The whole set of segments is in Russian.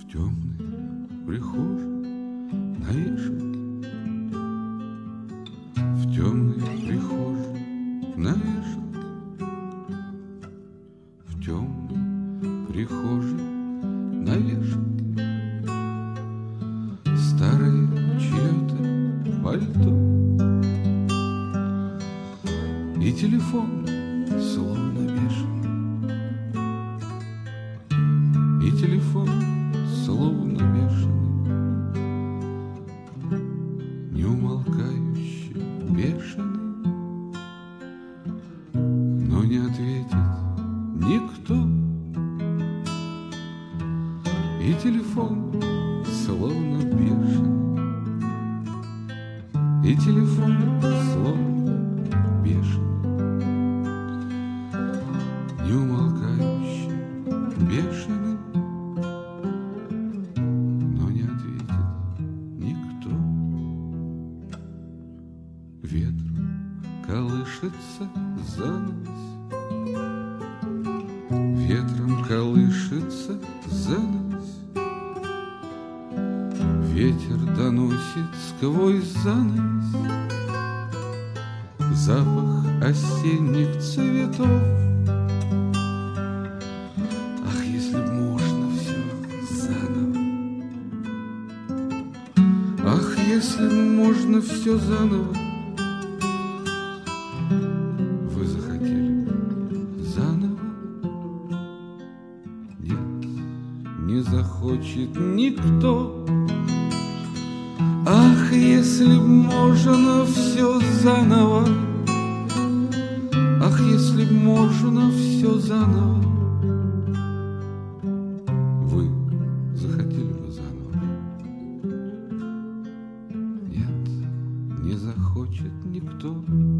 темной прихожей на вешалке, в темной прихожей на вешалке, в темной прихожей на вешалке старое чье-то пальто и телефон словно бешеный, и телефон словно бешеный, неумолкающий бешеный, но не ответит никто, и телефон словно бешеный, и телефон словно бешеный, неумолкающий бешеный, но не ответит никто. Ветром колышется занавес, ветром колышется занавес, ветер доносит сквозь занавес запах осенних цветов. Ах, если б можно все заново, ах, если б можно все заново. Вы захотели бы заново? Нет, не захочет никто. Ах, если б можно все заново, ах, если б можно все заново. Вы захотели бы заново? Нет, не захочет никто.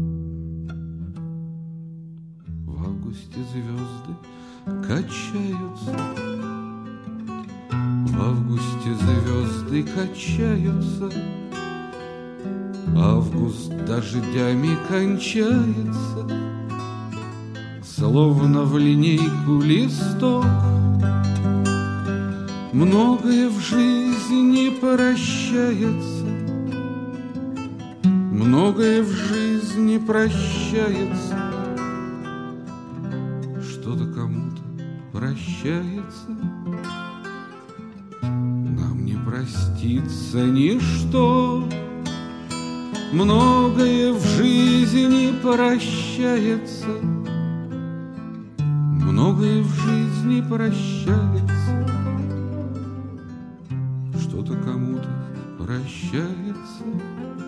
В августе звезды качаются, в августе звезды качаются, август дождями кончается, словно в линейку листок. Многое в жизни прощается, многое в жизни прощается, что-то кому-то прощается. Нам не простится ничто, многое в жизни прощается, многое в жизни прощается, что-то кому-то прощается.